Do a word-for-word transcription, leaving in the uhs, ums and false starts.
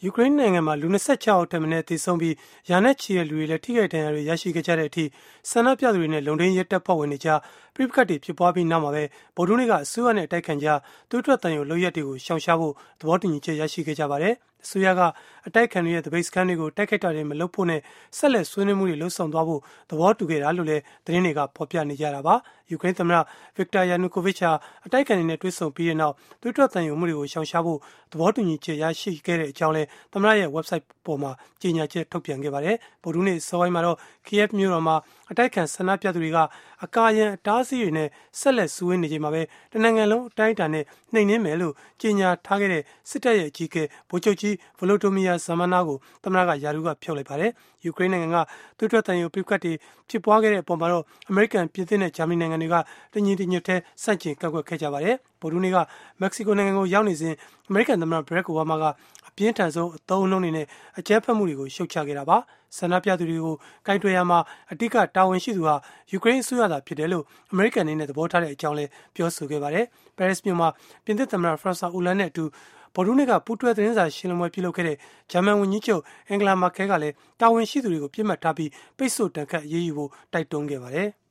ယူကရိန်းနိုင်ငံမှာလူ၂၆ယောက်ထက်မနည်းသေဆုံးပြီးရာနဲ့ချီတဲ့လူတွေလည်းထိခိုက်ဒဏ်ရာတွေရရှိခဲ့ကြတဲ့အထိဆန္ဒပြသူတွေနဲ့လုံခြုံရေးတပ်ဖွဲ့ဝင်တွေကြားပြိပခတ်တွေဖြစ်ပွားပြီးနောက်မှာပဲဗုဒ္ဓဟူးနေ့ကအစိုးရနဲ့အတိုက်ခံကြသွေးထွက်သံယိုလုပ်ရက်တွေကိုရှောင်ရှားဖို့သဘောတူညီချက်ရရှိခဲ့ကြပါတယ်။အစိုးရကအတိုက်ခံတွေရဲ့တပိတ်စခန်းတွေကိုတိုက်ခိုက်တာတွေမလုပ်ဖို့နဲ့ဆက်လက်ဆွေးနွေးမှုတွေလှုပ်ဆောင်သွားဖို့သဘောတူခဲ့တာလို့လည်းသတင်းတွေကဖော်ပြနေကြတာပါ။ယူကရိန်းသမ္မတဗစ်တာယာနူကိုဗစ်ဟာအတိုက်ခံတွေနဲ့တွေ့ဆုံပြီးတဲ့နောက်သွေးထွက်သံယိုမှုတွေကိုရှောင်ရှားဖို့သဘောတူညီချက်ရရှိခဲ့တဲ့အကြောင်းလည်းသမ္မတရဲ့ website ပေါ်မှာကြေညာချက်ထုတ်ပြန်ခဲ့ပါတယ်။ဗုဒ္ဓဟူးနေ့စောပိုင်းမှာတော့ Kiev မြို့တော်မှာအတိုက်ခံဆန္ဒပြသူတွေကအကာအရံအတားအဆီးတွေနဲ့ဆက်လက်စုဝေးနေချိန်မှာပဲတနိုင်ငံလုံးအတိုင်းအတာနဲ့နှိမ်နင်းမယ်လို့ကြေညာထားခဲ့တဲ့စစ်တပ်ရဲ့အကြီးအကဲဗိုလ်ချုပ်ကြီးဗလိုတိုမီယာဇာမနာကိုသမ္မတကယာရုကဖျောက်လိုက်ပါတယ်။ယူကရိန်းနိုင်ငံကသွေးထွက်သံယိုပြိပခတ်တွေဖြစ်ပွားခဲ့တဲ့အပေါ်မှာတော့အမေရိကန်ပြင်သစ်နဲ့ဂျာမနီနိုင်ငံတွေကတညီတညွတ်တည်းဆန့်ကျင်ကန့်ကွက်ခဲ့ကြပါတယ်။ဗုဒ္ဓဟူးနေ့ကမက္ကဆီကိုနိုင်ငံကိုရောက်နေစဉ်အမေရိကန်သမ္မတဘရက်အိုဘားမားကအပြင်းထန်ဆုံးအသုံးအနှုန်းတွေနဲ့အကြမ်းဖက်မှုတွေကိုရှုတ်ချခဲ့တာပါ။ဆန္ဒပြသူတွေကိုကင်တွယ်ရမှာအဓိကတာဝန်ရှိသူဟာယူကရိန်းအစိုးရသာဖြစ်တယ်လို့အမေရိကန်အနေနဲ့သဘောထားတဲ့အကြောင်းလည်းပြောဆိုခဲ့ပါတယ်။ ပဲရစ်မြို့မှာပြင်သစ်သမ္မတဖရန့်ဆွာအိုလန်နဲ့အတူဗုဒ္ဓဟူးနေ့ကပူးတွဲသတင်းစာရှင်းလင်းပွဲပြုလုပ်ခဲ့တဲ့ဂျာမန်ဝန်ကြီးချုပ်အင်္ဂလာမာကဲကလည်းတာဝန်ရှိသူတွေကိုပြစ်မှတ်ထားပြီးပိတ်ဆို့ဒဏ်ခတ်အရေးယူဖို့တိုက်တွန်းခဲ့ပါတယ်။